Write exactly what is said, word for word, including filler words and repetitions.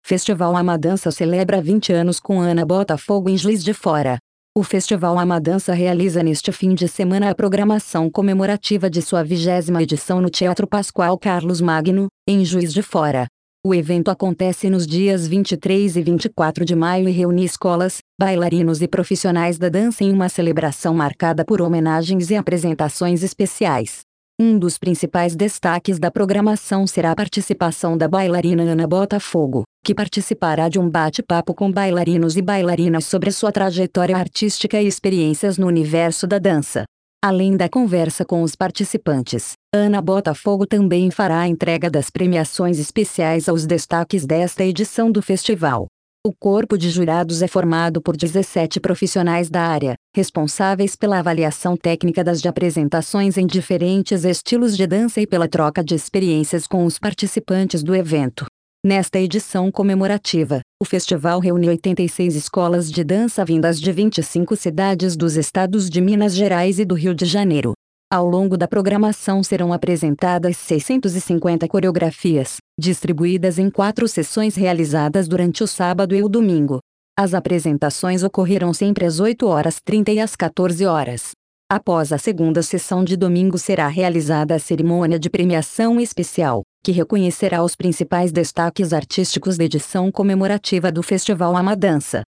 Festival Amadança celebra vinte anos com Ana Botafogo em Juiz de Fora. O Festival Amadança realiza neste fim de semana a programação comemorativa de sua vigésima edição no Teatro Pascoal Carlos Magno, em Juiz de Fora. O evento acontece nos dias vinte e três e vinte e quatro de maio e reúne escolas, bailarinos e profissionais da dança em uma celebração marcada por homenagens e apresentações especiais. Um dos principais destaques da programação será a participação da bailarina Ana Botafogo, que participará de um bate-papo com bailarinos e bailarinas sobre sua trajetória artística e experiências no universo da dança. Além da conversa com os participantes, Ana Botafogo também fará a entrega das premiações especiais aos destaques desta edição do festival. O corpo de jurados é formado por dezessete profissionais da área, responsáveis pela avaliação técnica das apresentações em diferentes estilos de dança e pela troca de experiências com os participantes do evento. Nesta edição comemorativa, o festival reúne oitenta e seis escolas de dança vindas de vinte e cinco cidades dos estados de Minas Gerais e do Rio de Janeiro. Ao longo da programação serão apresentadas seiscentas e cinquenta coreografias, distribuídas em quatro sessões realizadas durante o sábado e o domingo. As apresentações ocorrerão sempre às oito horas e trinta e às quatorze horas. Após a segunda sessão de domingo será realizada a cerimônia de premiação especial, que reconhecerá os principais destaques artísticos da edição comemorativa do Festival Amadança.